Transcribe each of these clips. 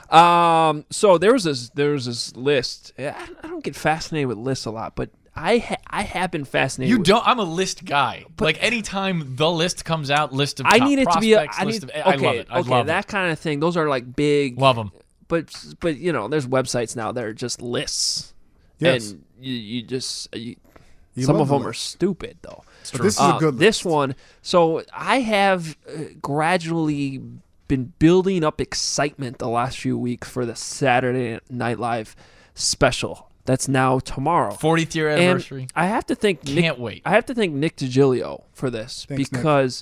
So there was this list. I don't get fascinated with lists a lot, but I have been fascinated. You don't. I'm a list guy. Like anytime the list comes out, list of top I need it to be. I love it. I love that kind of thing. Those are like big. Love them. But there's websites now that are just lists. Yes. And you just You some love of the them are list. stupid though. But this is a good This list. one. So I have gradually been building up excitement the last few weeks for the Saturday Night Live special. That's now tomorrow. 40th year anniversary. And I have to thank Can't wait. I have to thank Nick DiGilio for this Thanks, Nick. because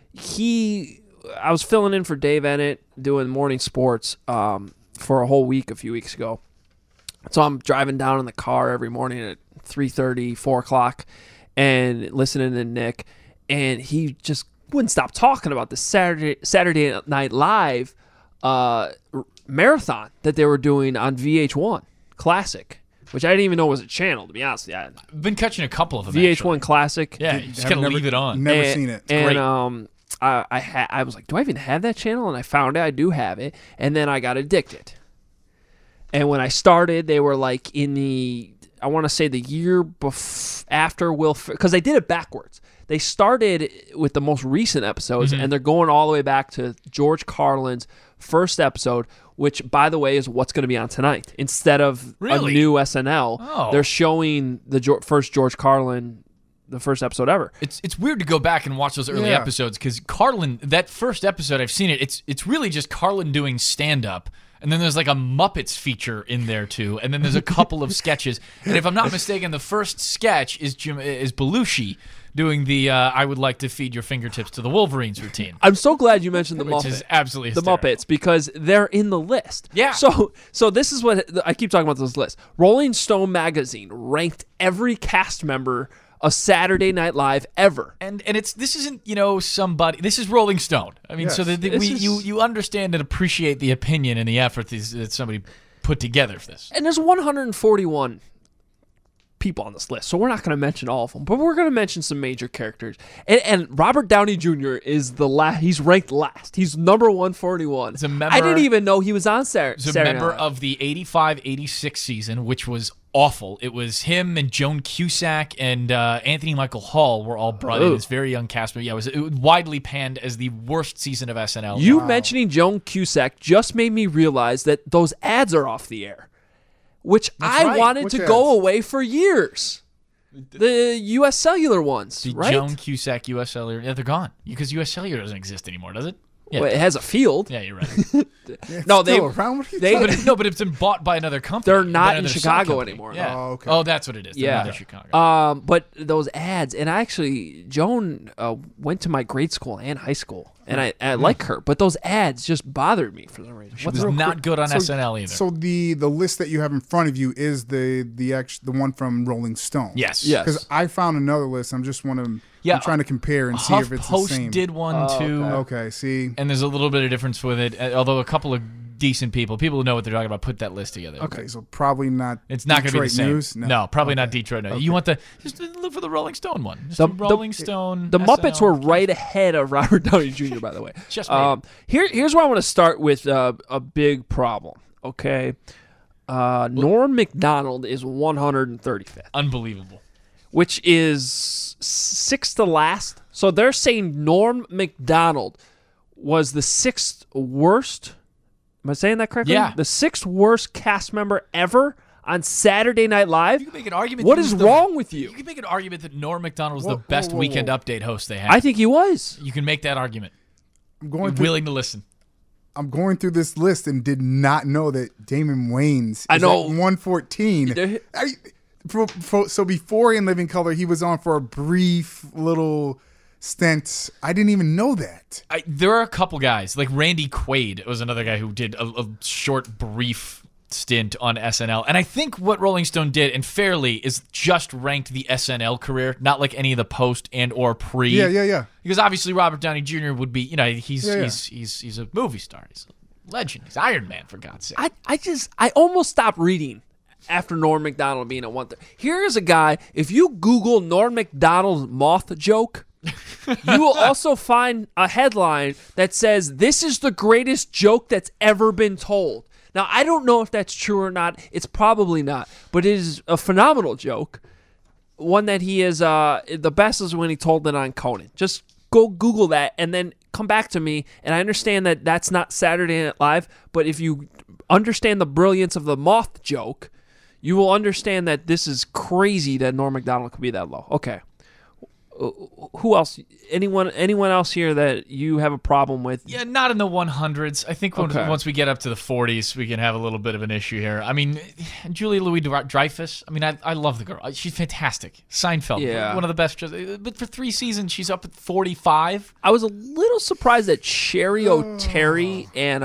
I was filling in for Dave Ennett doing morning sports for a whole week a few weeks ago. So I'm driving down in the car every morning at 3:30, 4 o'clock, and listening to Nick, and he just wouldn't stop talking about the Saturday Night Live marathon that they were doing on VH1 Classic, which I didn't even know was a channel, to be honest. Yeah, I've been catching a couple of them. VH1 actually. Classic. Yeah, you just I've gotta never- leave it on. Never seen it. And great. I was like, do I even have that channel? And I found I do have it, and then I got addicted. And when I started, they were like in I want to say the year after Will, because they did it backwards. They started with the most recent episodes, and they're going all the way back to George Carlin's first episode, which, by the way, is what's going to be on tonight. Instead of Really? a new SNL, Oh. they're showing the first George Carlin, the first episode ever. It's weird to go back and watch those early Yeah. episodes because Carlin, that first episode, I've seen it. It's really just Carlin doing stand up, and then there's like a Muppets feature in there too, and then there's a couple of sketches. And if I'm not mistaken, the first sketch is Belushi doing the "I would like to feed your fingertips to the Wolverines" routine, I'm so glad you mentioned the which Muppet. is absolutely The hysterical. Muppets, because they're in the list. Yeah. So this is what I keep talking about, this list. Rolling Stone magazine ranked every cast member of Saturday Night Live ever. And this isn't somebody. This is Rolling Stone. I mean, Yes. so that This is- you understand and appreciate the opinion and the effort that somebody put together for this. And there's 141 people on this list, so we're not going to mention all of them, but we're going to mention some major characters. And Robert Downey Jr. is he's ranked last. He's number 141. He's a member- I didn't even know he was on Saturday. He's a member of the 85-86 season, which was awful. It was him and Joan Cusack and Anthony Michael Hall were all brought in Ooh. as very young cast members. Yeah, it was widely panned as the worst season of SNL. You mentioning Joan Cusack just made me realize that those ads are off the air, which I right. wanted Which to ads? go away for years. The U.S. Cellular ones, the right? Joan Cusack U.S. Cellular. Yeah, they're gone because U.S. Cellular doesn't exist anymore, does it? Yeah, Well, it has a field. yeah, you're right. It's No, still they- around. What are you they- talking But it's been bought by another company. They're not by in another Chicago sub-company. anymore. Yeah. Oh, okay. Oh, that's what it is. They're Yeah. not in Chicago. But those ads, and actually, Joan went to my grade school and high school, and I like her, but those ads just bothered me for some reason. It was not good on SNL either. So the list that you have in front of you is the one from Rolling Stone. yes. Yes. Because I found another list. I'm trying to compare and see if it's the HuffPost same. did one too. Okay. See. And there's a little bit of difference with it, although a couple of decent people who know what they're talking about, put that list together. Okay. So probably not. It's not going to be the Detroit same. News? No, probably not Detroit News. You want just look for the Rolling Stone one. Just The- Rolling Stone. The SNL. Muppets were right ahead of Robert Downey Jr., by the way. Just maybe. Here's where I want to start with a big problem, okay? Norm Macdonald is 135th, Unbelievable. which is sixth to last. So they're saying Norm Macdonald was the sixth worst. Am I saying that correctly? Yeah. The sixth worst cast member ever on Saturday Night Live. You can make an argument. What that is he's wrong with you? You can make an argument that Norm Macdonald was Whoa, the best whoa, whoa, Weekend whoa. Update host they had. I think he was. You can make that argument. I'm You're going through. willing to listen. I'm going through this list and did not know that Damon Wayans is I know. at 114. So before In Living Color, he was on for a brief little stint. I didn't even know that. There are a couple guys, like Randy Quaid was another guy who did a short, brief stint on SNL. And I think what Rolling Stone did, and fairly, is just ranked the SNL career, not like any of the post and or pre. Yeah. Because obviously Robert Downey Jr. would be, he's Yeah. he's a movie star. He's a legend. He's Iron Man, for God's sake. I almost stopped reading after Norm Macdonald being at 130. Here is a guy, if you Google Norm Macdonald's moth joke, you will also find a headline that says, "This is the greatest joke that's ever been told." Now, I don't know if that's true or not. It's probably not, but it is a phenomenal joke. One that he is the best is when he told it on Conan. Just go Google that and then come back to me. And I understand that that's not Saturday Night Live, but if you understand the brilliance of the moth joke, you will understand that this is crazy that Norm Macdonald could be that low. Okay. Who else? Anyone else here that you have a problem with? Yeah, not in the 100s. I think Okay. once we get up to the 40s, we can have a little bit of an issue here. I mean, Julia Louis-Dreyfus. I mean, I love the girl. She's fantastic. Seinfeld, Yeah. one of the best. But for 3 seasons, she's up at 45. I was a little surprised that Sherry O'Terry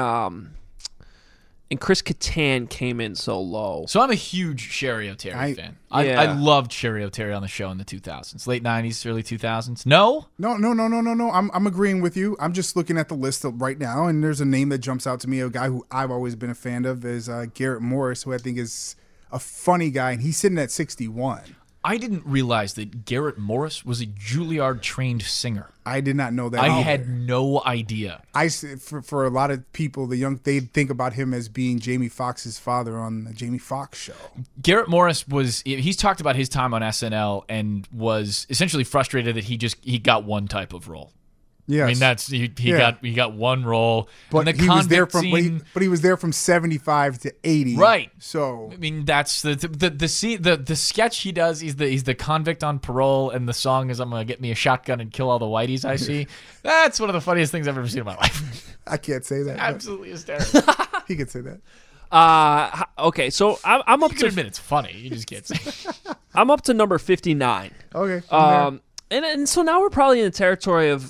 and Chris Kattan came in so low. So I'm a huge Sherry O'Terry fan. Yeah. I loved Sherry O'Terry on the show in the 2000s, late 90s, early 2000s. No? No. I'm agreeing with you. I'm just looking at the list right now, and there's a name that jumps out to me. A guy who I've always been a fan of is Garrett Morris, who I think is a funny guy, and he's sitting at 61. I didn't realize that Garrett Morris was a Juilliard-trained singer. I did not know that. I either. had no idea. For a lot of people, they think about him as being Jamie Foxx's father on the Jamie Foxx show. Garrett Morris he's talked about his time on SNL and was essentially frustrated that he got one type of role. Yes. I mean, he got one role. But and the he was there convict scene, but he was there from 75 to 80. Right. So I mean, that's the scene, the sketch he does. He's the convict on parole, and the song is "I'm gonna get me a shotgun and kill all the whiteys I see." That's one of the funniest things I've ever seen in my life. I can't say that. Absolutely hysterical. He could say that. Okay, so I'm up You to can admit it's funny. You just can't say it. I'm up to number 59. Okay. And so now we're probably in the territory of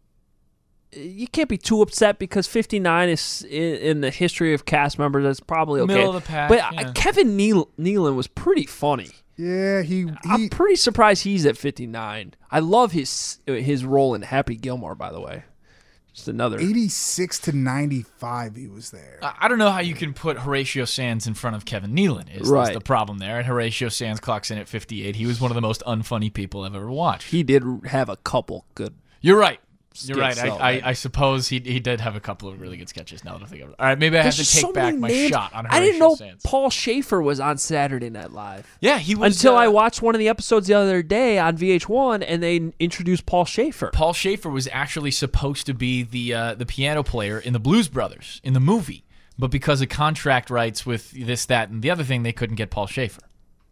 you can't be too upset because 59 is in the history of cast members. That's probably okay. Middle of the pack, But yeah. Kevin Nealon was pretty funny. Yeah, I'm pretty surprised he's at 59. I love his role in Happy Gilmore, by the way. Just another 86 to 95 he was there. I don't know how you can put Horatio Sands in front of Kevin Nealon. Is Right. the problem there? And Horatio Sands clocks in at 58. He was one of the most unfunny people I've ever watched. He did have a couple good. You're right. You're right. skits, though, I suppose he did have a couple of really good sketches. Now that I think of it. All right, maybe I have to There's take so back many my names. shot on Horatio I didn't know Sands. Paul Schaefer was on Saturday Night Live. Yeah, he was Until I watched one of the episodes the other day on VH1, and they introduced Paul Schaefer. Paul Schaefer was actually supposed to be the piano player in the Blues Brothers in the movie, but because of contract rights with this, that, and the other thing, they couldn't get Paul Schaefer.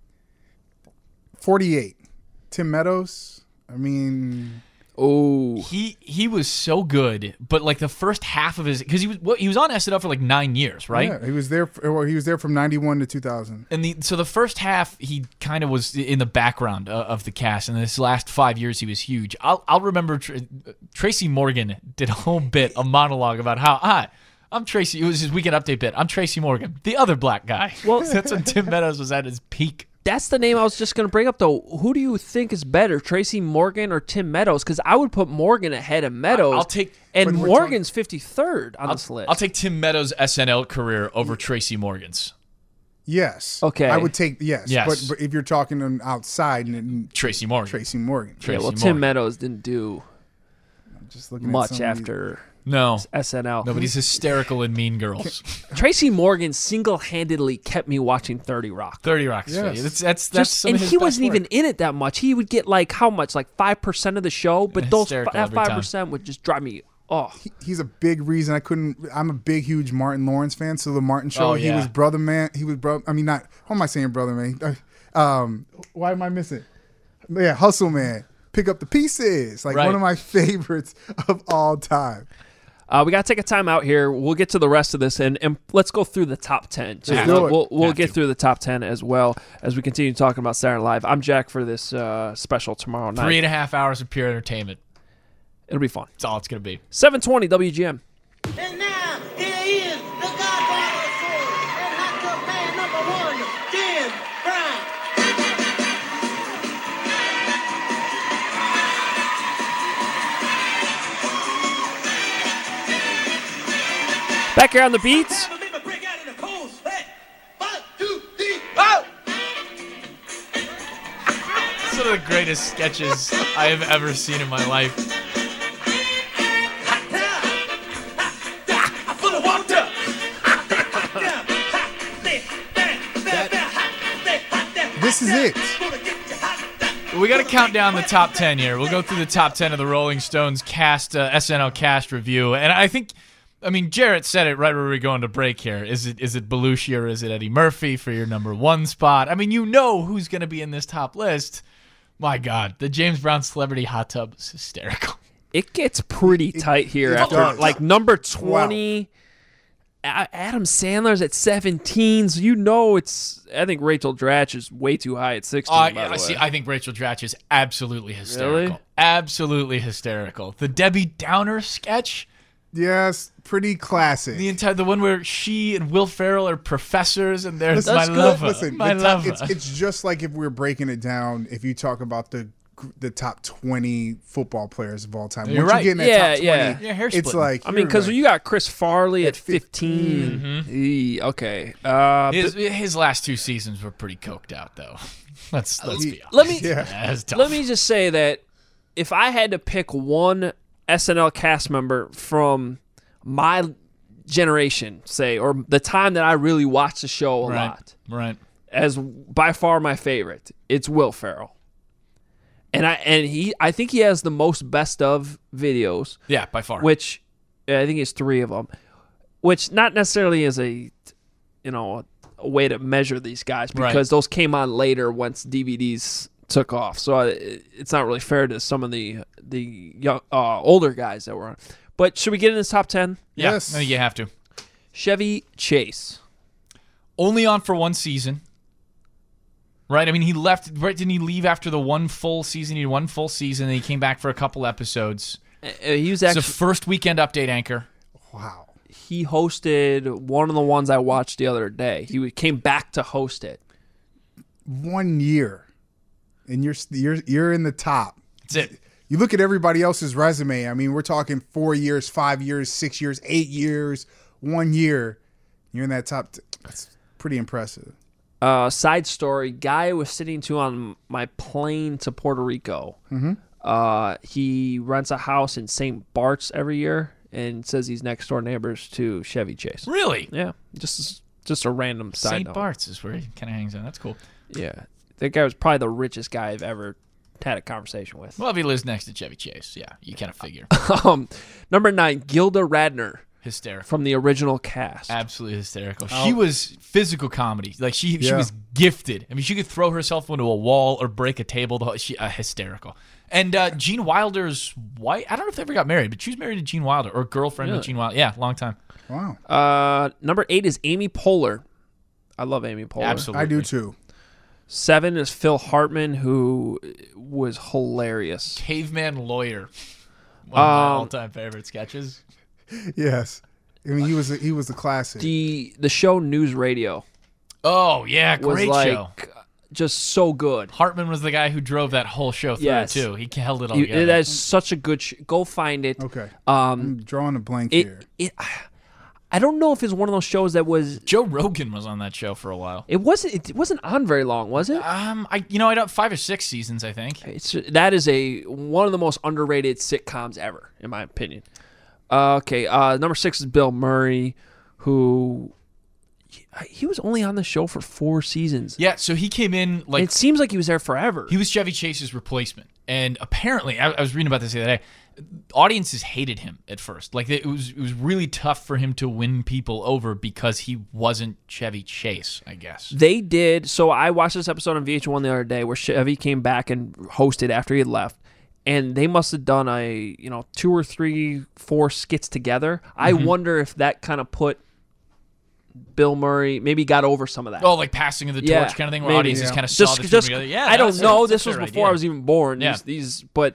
48. Tim Meadows. I mean, Oh, He was so good, but like the first half of his, because he was on SNL for like 9 years, right? yeah, he was there from 91 to 2000. And so the first half he kind of was in the background of the cast, and this last 5 years he was huge. I'll remember Tracy Morgan did a whole bit, a monologue about how I'm Tracy. It was his Weekend Update bit. I'm Tracy Morgan, the other black guy. Well- That's when Tim Meadows was at his peak. that's the name I was just going to bring up, though. Who do you think is better, Tracy Morgan or Tim Meadows? Because I would put Morgan ahead of Meadows. I'll take- and But we're Morgan's 53rd on this list. I'll take Tim Meadows' SNL career over Tracy Morgan's. Yes. Okay. I would take yes. Yes. But if you're talking on outside and Tracy Morgan. Tracy Morgan. yeah, Tracy well, Morgan. Tim Meadows didn't do I'm just looking at much some of these- after No. SNL. No, but he's hysterical in Mean Girls. Tracy Morgan single-handedly kept me watching 30 Rock. 30 Rock's Yes. funny. That's Just, some and of his he best wasn't work. even in it that much. He would get like how much, like 5% of the show, but Hysterical that every time. 5% would just drive me. Oh, He's a big reason I'm a big, huge Martin Lawrence fan. So the Martin Show, Oh, he yeah. was brother man. He was brother. I mean, not. How am I saying brother man? Why am I missing? Yeah, Hustle Man. Pick up the pieces. Like Right. one of my favorites of all time. we got to take a time out here. We'll get to the rest of this, and let's go through the top 10. So Let's do it. we'll Have get to. through the top 10 as well as we continue talking about Saturday Night Live. I'm Jack for this special tomorrow night. 3.5 hours of pure entertainment. It'll be fun. That's all it's going to be. 720 WGM. And now, here he is, the godfather of soul, and hot tub man number 1, Jim Brown. Back here on the beats. Never leave a brick out in the cold sweat. 1, 2, 3, Oh! one of the greatest sketches I have ever seen in my life. Full of water. This is it. We got to count down the top 10 here. We'll go through the top 10 of the Rolling Stones cast SNL cast review, and I think, Jarrett said it right where we're going to break here. Is it Belushi or is it Eddie Murphy for your number one spot? You know who's going to be in this top list. My God, the James Brown Celebrity Hot Tub is hysterical. It gets pretty tight here it after does. like number 20. Adam Sandler's at 17, so I think Rachel Dratch is way too high at 16. by the way. I think Rachel Dratch is absolutely hysterical. Really? Absolutely hysterical. The Debbie Downer sketch, Yes, pretty classic. the one where she and Will Ferrell are professors, and there's Listen, my lover. Listen, my the top- lover. it's just like if we were breaking it down. If you talk about the top 20 football players of all time, You're once right. you get in that Yeah, top 20, yeah. Yeah, hair it's splitting. like Because you're you got Chris Farley at 15. 15. Okay. His last two seasons were pretty coked out, though. Let's be honest. Let me Yeah. That's tough. let me just say that if I had to pick one SNL cast member from my generation, say, or the time that I really watched the show a lot, Right. as by far my favorite, it's Will Ferrell. And I think he has the most best of videos, Yeah, by far. which I think it's 3 of them, which not necessarily is a way to measure these guys because those came on later once DVDs took off. So it's not really fair to some of the young, older guys that were on. But should we get in this top 10? Yeah, Yes. I think you have to. Chevy Chase. Only on for one season. Right? He left. Right? Didn't he leave after the one full season? He had one full season, and he came back for a couple episodes. He was He's actually a first weekend update anchor. Wow. he hosted one of the ones I watched the other day. He came back to host it. 1 year, and you're in the top. That's it. You look at everybody else's resume. We're talking 4 years, 5 years, 6 years, 8 years, 1 year. You're in that top. That's pretty impressive. Side story: guy was sitting to on my plane to Puerto Rico. He rents a house in St. Bart's every year and says he's next door neighbors to Chevy Chase. Really? Yeah, just a random side St. note. Bart's is where he kind of hangs out. That's cool. Yeah, that guy was probably the richest guy I've ever had a conversation with. Well, if he lives next to Chevy Chase, yeah, you kind of figure. Number 9, Gilda Radner Hysterical. from the original cast. Absolutely hysterical. She was physical comedy. Like she was gifted. She could throw herself into a wall or break a table. She hysterical. And Gene Wilder's wife. I don't know if they ever got married, but she was married to Gene Wilder or girlfriend of Gene Wilder. Yeah, long time. Wow. Number 8 is Amy Poehler. I love Amy Poehler. Absolutely, I do too. 7 is Phil Hartman, who was hilarious. Caveman Lawyer. One of my all-time favorite sketches. Yes. He was the classic. The show News Radio Oh yeah, was great like show. just so good. Hartman was the guy who drove that whole show through Yes. too. He held it all together. It is such a good go find it. Okay. I'm drawing a blank here. I don't know if it's one of those shows that was. Joe Rogan was on that show for a while. It wasn't on very long, was it? I don't 5 or 6 seasons, I think. That is one of the most underrated sitcoms ever, in my opinion. Okay, number 6 is Bill Murray, who he was only on the show for 4 seasons. Yeah, so he came in like It seems like he was there forever. he was Chevy Chase's replacement, and apparently, I was reading about this the other day. Audiences hated him at first. Like it was really tough for him to win people over because he wasn't Chevy Chase, I guess. They did. So I watched this episode on VH1 the other day where Chevy came back and hosted after he had left. And they must have done 2 or 3, 4 skits together. I wonder if that kind of put Bill Murray, maybe got over some of that. Oh, like passing of the torch Yeah, kind of thing, where maybe. audiences kind of saw the two together. Yeah, I don't that's know. that's This a was fair before idea. I was even born. Yeah. But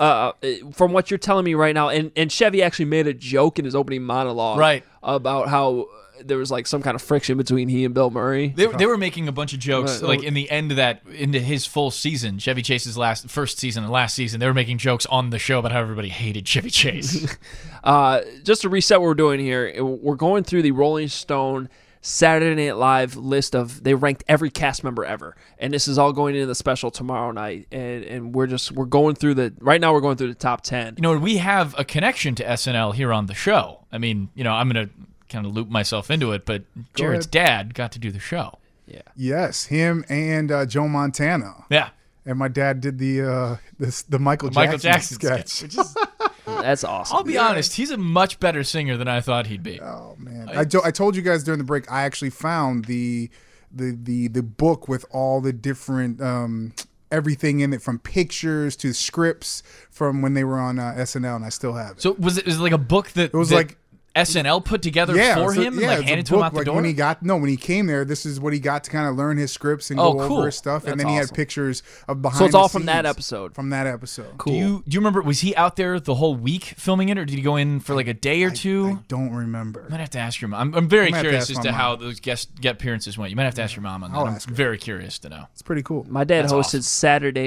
from what you're telling me right now, and Chevy actually made a joke in his opening monologue, Right. about how there was like some kind of friction between he and Bill Murray. They were making a bunch of jokes, Right. like in the end of into his full season, Chevy Chase's first season and last season. They were making jokes on the show about how everybody hated Chevy Chase. Just to reset what we're doing here, we're going through the Rolling Stone Saturday Night Live list of they ranked every cast member ever, and this is all going into the special tomorrow night, and we're going through the top 10. You know, we have a connection to SNL here on the show. I mean, you know, I'm going to kind of loop myself into it, but Jared's dad got to do the show. Yeah. Yes, him and Joe Montana. Yeah. And my dad did the Michael Jackson sketch. Which is, That's awesome. I'll be honest, he's a much better singer than I thought he'd be. Oh man, I told you guys during the break. I actually found the book with all the different everything in it, from pictures to scripts from when they were on SNL, and I still have it. So was it like a book that It was like SNL put together for him and like it's a handed to him book, out the like door? when he came there, this is what he got to kind of learn his scripts and Oh, go cool. over his stuff, That's and then he awesome. had pictures of behind. So it's all the from that scenes episode. From that episode. Cool. Do you remember, was he out there the whole week filming it, or did he go in for like a day or two? I don't remember. I might have to ask your mom. I'm very I'm gonna have to curious ask as my to mom. how those guest appearances went. You might have to ask your mom on that. I'll I'm ask her. very curious to know. It's pretty cool. My dad That's hosted awesome. Saturday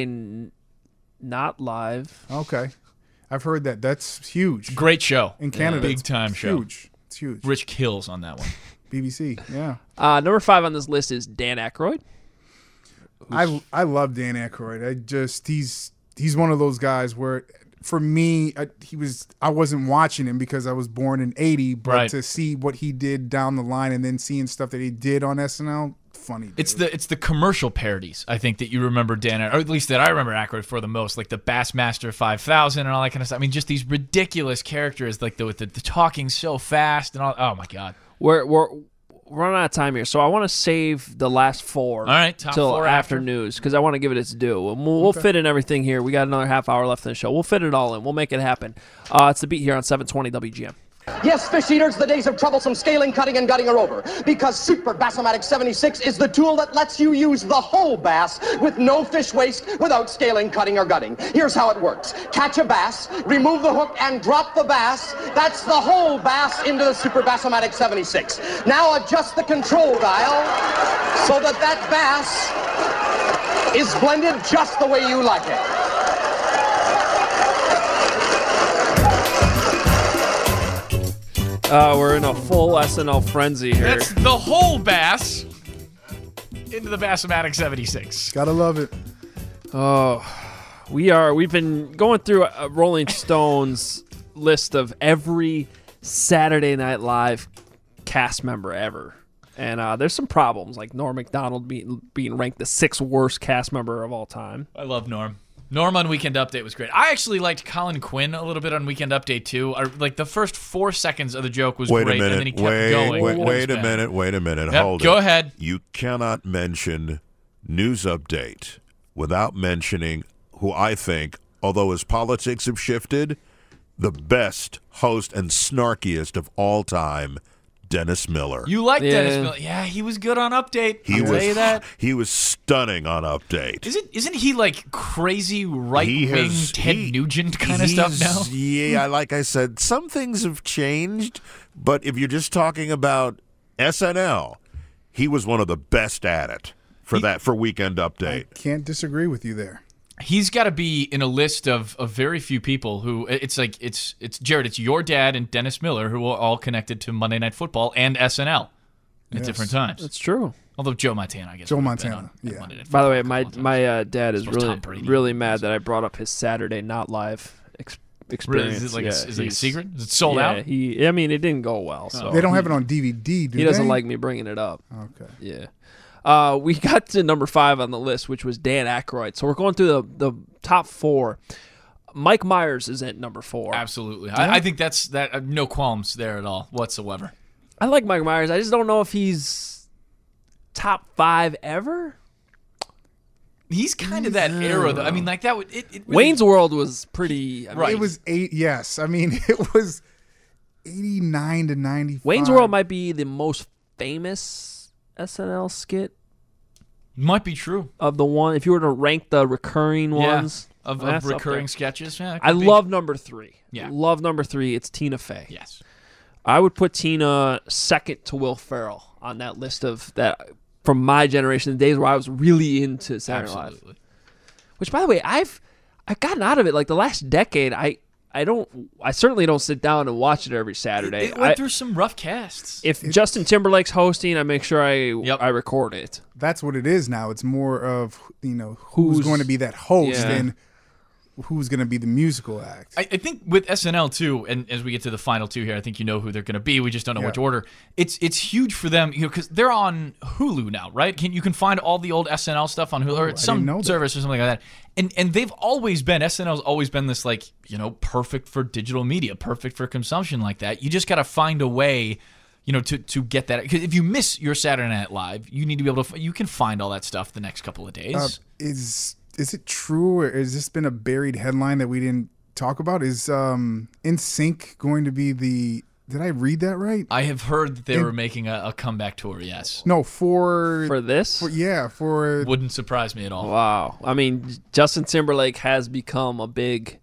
Not Live. Okay, I've heard that. That's huge Great show. in Canada. Big It's time show. Huge. It's huge. Rich kills on that one. BBC. Yeah. Number 5 on this list is Dan Aykroyd. I love Dan Aykroyd. He's one of those guys where, for me, I wasn't watching him because I was born in '80, but Right. to see what he did down the line and then seeing stuff that he did on SNL, funny. It's dude. the commercial parodies, I think, that you remember Dan, or at least that I remember Aykroyd for the most, like the Bassmaster 5000 and all that kind of stuff. I mean, just these ridiculous characters, like with the talking so fast and all. Oh my god! We're running out of time here, so I want to save the last 4 All right, top till 4 after after. news, because I want to give it its due. And we'll fit in everything here. We got another half hour left in the show. We'll fit it all in. We'll make it happen. It's the beat here on 720 WGM. Yes, fish eaters, the days of troublesome scaling, cutting, and gutting are over. Because Super Bassomatic 76 is the tool that lets you use the whole bass with no fish waste without scaling, cutting, or gutting. Here's how it works. Catch a bass, remove the hook, and drop the bass. That's the whole bass into the Super Bassomatic 76. Now adjust the control dial so that that bass is blended just the way you like it. We're in a full SNL frenzy here. That's the whole bass into the Bassomatic 76. Gotta love it. We've been going through a Rolling Stones list of every Saturday Night Live cast member ever. And there's some problems, like Norm Macdonald being ranked the 6th worst cast member of all time. I love Norm. Norm on Weekend Update was great. I actually liked Colin Quinn a little bit on Weekend Update too. Like the first 4 seconds of the joke was Wait great, a minute. and then he kept going. Wait a minute. Yep, Hold it. go ahead. You cannot mention News Update without mentioning who I think, although his politics have shifted, the best host and snarkiest of all time, Dennis Miller. You like Yeah. Dennis Miller? Yeah, he was good on Update. He I'll tell you that. He was stunning on Update. Isn't he like crazy right He wing has- Ted he- Nugent kind of stuff now? Yeah, like I said, some things have changed, but if you're just talking about SNL, he was one of the best at it for Weekend Update. Can't disagree with you there. He's got to be in a list of very few people who it's like it's Jared, it's your dad and Dennis Miller who are all connected to Monday Night Football and SNL at different times. That's true. Although Joe Montana, I guess. Joe would have been Montana, on yeah. Monday Night By the way, Football a couple my times. dad is So is Tom Brady. really mad that I brought up his Saturday Not Live experience. Is it like Yeah, is it a he's- secret? Is it sold yeah, out? I mean, it didn't go well. So They don't have it on DVD, do He doesn't they? like me bringing it up. Okay. Yeah. We got to number 5 on the list, which was Dan Aykroyd. So we're going through the top 4. Mike Myers is at number 4. Absolutely. I think that's no qualms there at all whatsoever. I like Mike Myers. I just don't know if he's top 5 ever. He's kind of that era, though. I mean, like that would it really, Wayne's World was pretty. I mean, Right. It was 8. Yes, I mean it was 89 to 95. Wayne's World might be the most famous SNL skit might be true. of the one. If you were to rank the recurring ones Of that's up recurring there. sketches. Yeah, it I could be. love number 3. Yeah. Love number 3. It's Tina Fey. Yes. I would put Tina second to Will Ferrell on that list of that from my generation, the days where I was really into Saturday Night Live. Absolutely. Which, by the way, I've gotten out of it. Like the last decade, I I certainly don't sit down and watch it every Saturday. It went through some rough casts. If Justin Timberlake's hosting, I make sure I record it. That's what it is now. It's more of, who's going to be that host and who's going to be the musical act. I think with SNL too, and as we get to the final two here, I think you know who they're going to be. We just don't know which order. It's huge for them, because they're on Hulu now, right? You can find all the old SNL stuff on Hulu or I some didn't know that. service or something like that. And they've always been, SNL's always been this perfect for digital media, perfect for consumption like that. You just got to find a way, to get that. Because if you miss your Saturday Night Live, you need to be able to. You can find all that stuff the next couple of days. Is it true, or has this been a buried headline that we didn't talk about? Is NSYNC going to be the? Did I read that right? I have heard that they were making a comeback tour. Yes. No, for this. For Wouldn't surprise me at all. Wow. I mean, Justin Timberlake has become a big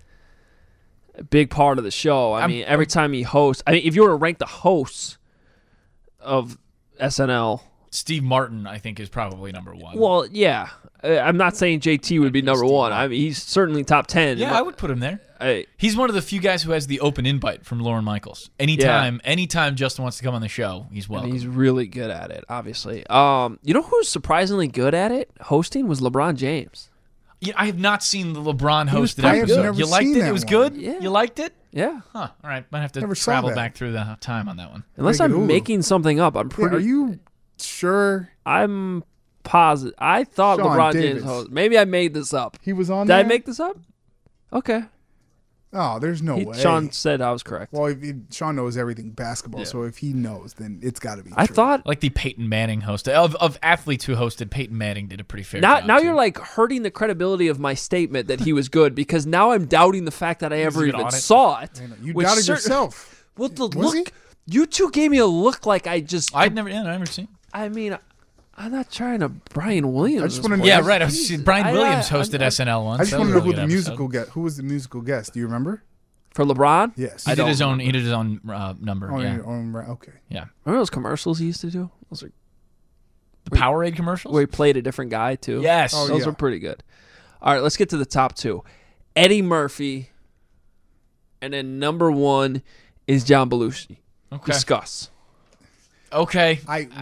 part of the show. I mean, every time he hosts, if you were to rank the hosts of SNL, Steve Martin, I think, is probably number one. well, yeah. I'm not saying JT would be number one. I mean, he's certainly top 10. Yeah, I would put him there. He's one of the few guys who has the open invite from Lorne Michaels. Anytime Justin wants to come on the show, he's welcome. And he's really good at it, obviously. You know who's surprisingly good at it? Hosting was LeBron James. Yeah, I have not seen the LeBron hosted I have episode. never You liked seen it? that It was one. good? Yeah. You liked it? Yeah. Huh. All right. Might have to Never saw travel that. back through the time on that one. Unless Make it I'm Hulu. making something up, I'm Yeah, pretty. are you sure I'm positive. I thought Sean LeBron Davis. James host. Maybe I made this up. he was on Did there? I make this up? Okay. Oh, there's no way. Sean said I was correct. Well, Sean knows everything basketball, so if he knows, then it's got to be. I true. thought Like the Peyton Manning host. Of athletes who hosted, Peyton Manning did a pretty fair job. now too. you're like hurting the credibility of my statement that he was good, because now I'm doubting the fact that I ever good even on it. saw it. You which doubted certain- yourself. Well, the Was look. You two gave me a look like I just. I've never seen. I mean, I'm not trying to Brian Williams. I just this wanna know- point. Yeah, right. Brian I- Williams I- hosted I- SNL once. I just That want was to a know really who good the episode. musical guest. Who was the musical guest? Do you remember? For LeBron? Yes. He did his own number. Oh, yeah. Okay. Yeah. Remember those commercials he used to do? Those are The Powerade commercials? where he played a different guy too. Yes. Oh, Those yeah. were pretty good. All right, let's get to the top two. Eddie Murphy, and then number one is John Belushi. Okay. Discuss. Okay.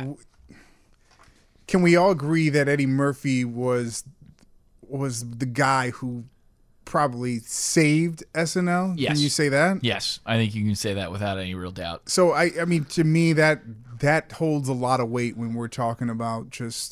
Can we all agree that Eddie Murphy was the guy who probably saved SNL? Yes. Can you say that? Yes, I think you can say that without any real doubt. So I mean, to me that holds a lot of weight when we're talking about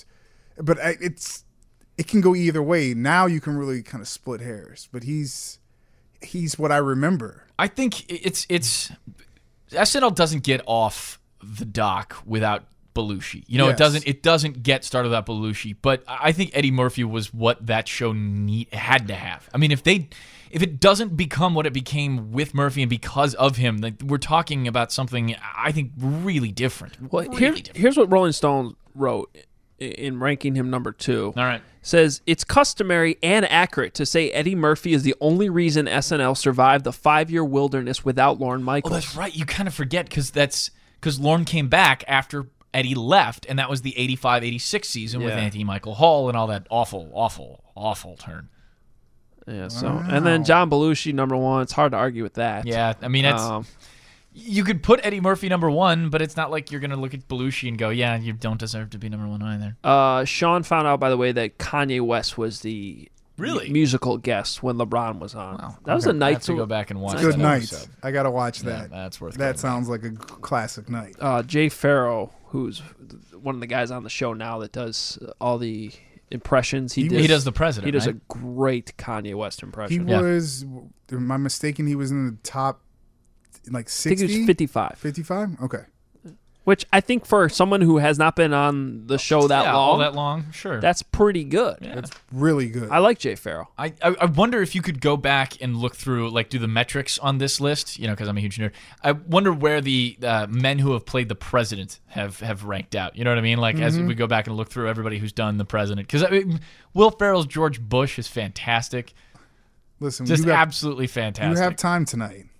it can go either way. Now you can really kind of split hairs, but he's what I remember. I think it's SNL doesn't get off the dock without Belushi. Yes. It doesn't get started without Belushi. But I think Eddie Murphy was what that show had to have. I mean, if it doesn't become what it became with Murphy and because of him, we're talking about something I think really different. Well, Really different. here's what Rolling Stone wrote in ranking him number two. All right. Says it's customary and accurate to say Eddie Murphy is the only reason SNL survived the 5-year wilderness without Lorne Oh, Michaels. that's right. You kind of forget because Lorne came back after Eddie left, and that was the 85-86 season with Yeah. Anthony Michael Hall and all that awful turn. Yeah. So and then John Belushi number one. It's hard to argue with that. Yeah, I mean, you could put Eddie Murphy number one, but it's not like you're going to look at Belushi and go, yeah, you don't deserve to be number one either. Sean found out, by the way, that Kanye West was the Really? musical guest when LeBron was on. Wow. That was a I night have to go back and watch Good that night. episode. I gotta watch Yeah, that. that's worth That going sounds like a classic night. Jay Farrow, who's one of the guys on the show now that does all the impressions. He does the president, He does right? a great Kanye West He impression. was. Am I mistaken? He was in the top, like I think 60? he was 55. 55? Okay. Which I think for someone who has not been on the show that yeah, long, all that long, sure. that's pretty good. Yeah. That's really good. I like Jay Farrow. I wonder if you could go back and look through, like, do the metrics on this list, because I'm a huge nerd. I wonder where the men who have played the president have ranked out. You know what I mean? Like, as we go back and look through everybody who's done the president. Because Will Ferrell's George Bush is fantastic. Listen, Just you have, absolutely fantastic. you have time tonight.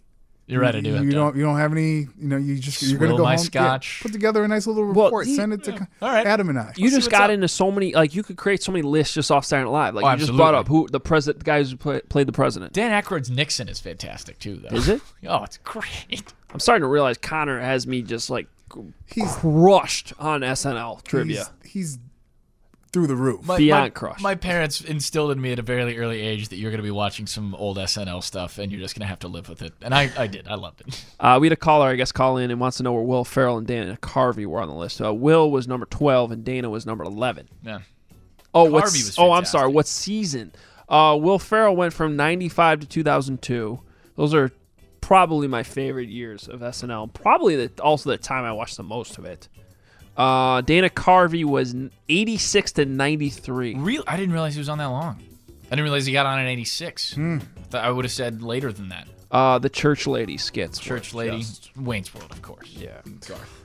You're ready to do it. You don't have any. You're gonna Swill go my home. scotch. Put together a nice little Well, report. Send it to All right. Adam and I. You just what's got up. into so many, like you could create so many lists just off Saturday Night Live. Like Oh, you just brought absolutely. up who the guys who played the president. Dan Aykroyd's Nixon is fantastic too, though. Is it? Oh, it's great. I'm starting to realize Connor has me just like He's crushed on SNL trivia. He's through the roof. Beyond crushed. My parents instilled in me at a very early age that you're going to be watching some old SNL stuff, and you're just going to have to live with it. And I did. I loved it. We had a caller, I guess, call in and wants to know where Will Ferrell and Dana Carvey were on the list. Will was number 12 and Dana was number 11. Yeah. Oh, Carvey was I'm sorry. fantastic. What season? Will Ferrell went from 95 to 2002. Those are probably my favorite years of SNL. Probably also the time I watched the most of it. Dana Carvey was 86 to 93. Real? I didn't realize he was on that long. I didn't realize he got on in 86. I would have said later than that. The Church Lady skits. Church were Lady, just- Wayne's World, of course. Yeah. Garth.